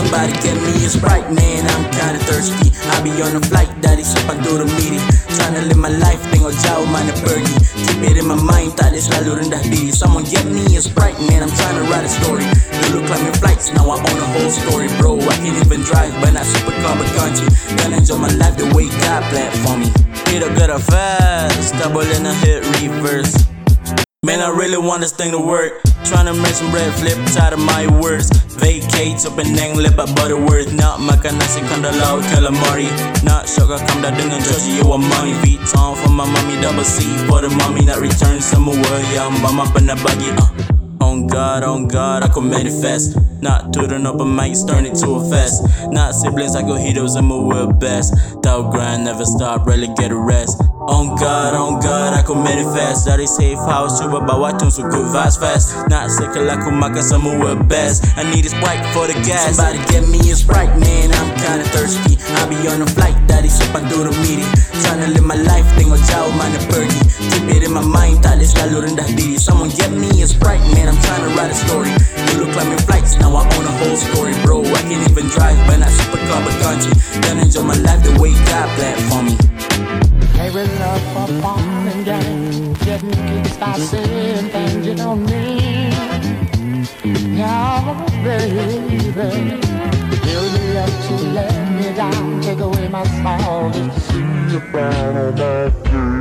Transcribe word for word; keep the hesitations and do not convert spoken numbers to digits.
Somebody get me a Sprite, man, I'm kinda thirsty. I be on a flight, daddy sipan do the meeting. Tryna live my life, tengo jauh mana pergi. Keep it in my mind, tak ada selalu rendah diri. Someone get me a Sprite, man, I'm tryna write a story. Dulu climbing flights, now I own a whole story. Bro, I can't even drive, but not super car, but country. Gonna enjoy my life the way God planned for me. Hit up good or fast, double in a hit reverse. Man, I really want this thing to work. Tryna make some bread, flip tired of my words. Vacate up and nang lip at Butterworth. Nak makan nasi kandala calamari. Nak syok kamda dengan Georgie you want money. Vuitton for my mommy, double C for the mommy. Nak return semua yang mama pernah bagi. uh. On God, on God, I could manifest. Not turning up a mic, turn it to a fest. Not siblings, I go heroes and move with best. Thou grind, never stop, rarely get a rest. On God, on God, I could manifest. Dari safe house, cuba bawa tune so good vibes fast. Not sick, aku makan semua with best. I need a Sprite for the gas. Somebody get me a Sprite, man, I'm kinda thirsty. I be on a flight, dari sipan do the meeting. Tryna live my life, tengok jauh mana pergi. Keep it in my mind, tak ada selalu rendah diri. Someone get me a Sprite, man, I'm tryna write a story. Dulu climbing flights, now I own a whole story. Bro, I can't even drive, but not super car, but country. Gonna enjoy my life the way God planned for me. Hey, we love for fun and games, getting kicks by saying things you don't mean. Now, baby, you love to let me down, take away my smile just to see you burn.